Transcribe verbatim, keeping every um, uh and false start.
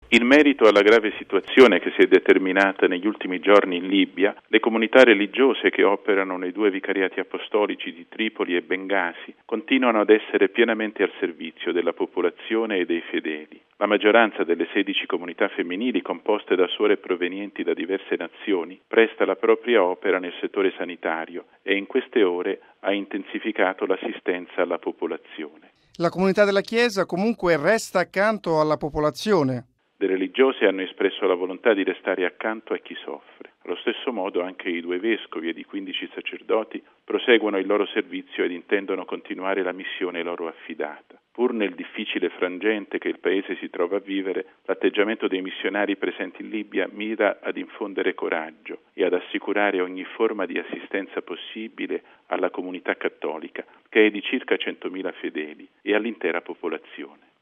In merito alla grave situazione che si è determinata negli ultimi giorni in Libia, le comunità religiose che operano nei due vicariati apostolici di Tripoli e Bengasi continuano ad essere pienamente al servizio della popolazione e dei fedeli. La maggioranza delle sedici comunità femminili, composte da suore provenienti da diverse nazioni, presta la propria opera nel settore sanitario e in queste ore ha intensificato l'assistenza alla popolazione. La comunità della Chiesa comunque resta accanto alla popolazione. Le religiose hanno espresso la volontà di restare accanto a chi soffre. Allo stesso modo anche i due vescovi ed i quindici sacerdoti proseguono il loro servizio ed intendono continuare la missione loro affidata. Pur nel difficile frangente che il paese si trova a vivere, l'atteggiamento dei missionari presenti in Libia mira ad infondere coraggio e ad assicurare ogni forma di assistenza possibile alla comunità cattolica, che è di circa centomila fedeli, e all'intera popolazione.